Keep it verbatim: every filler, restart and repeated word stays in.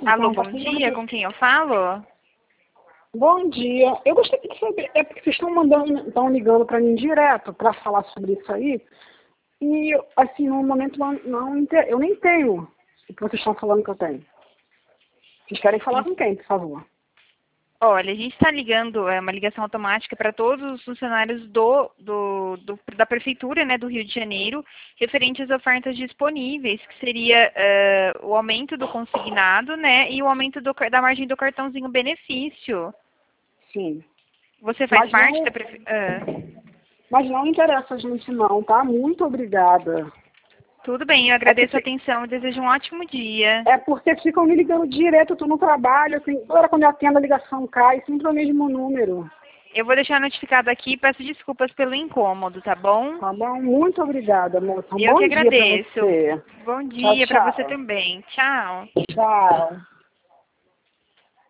Alô, Então, bom bastante dia, gente- com quem eu falo? Bom dia. Eu gostaria de saber, é porque vocês estão mandando, estão ligando para mim direto para falar sobre isso aí. E, assim, no momento, não, não, inte- eu nem tenho o que vocês estão falando que eu tenho. Vocês querem falar com quem, por favor? Olha, a gente está ligando, é uma ligação automática para todos os funcionários do, do, do- da Prefeitura, né, do Rio de Janeiro, referente às ofertas disponíveis, que seria eh, o aumento do consignado, né, e o aumento do car- da margem do cartãozinho benefício. Sim. Você faz Mas parte não, da Prefeitura? mas não interessa a gente não, tá? Muito obrigada. Tudo bem, eu É agradeço a porque, atenção e desejo um ótimo dia. é porque ficam me ligando direto, eu tô no trabalho, assim, toda hora quando eu atendo a ligação cai, sempre o mesmo número. Eu vou deixar notificado aqui e peço desculpas pelo incômodo, tá bom? Tá bom? Muito obrigada, moça. Um Eu que bom dia para agradeço. você. Bom Tchau, dia para você tchau. também. Tchau. Tchau.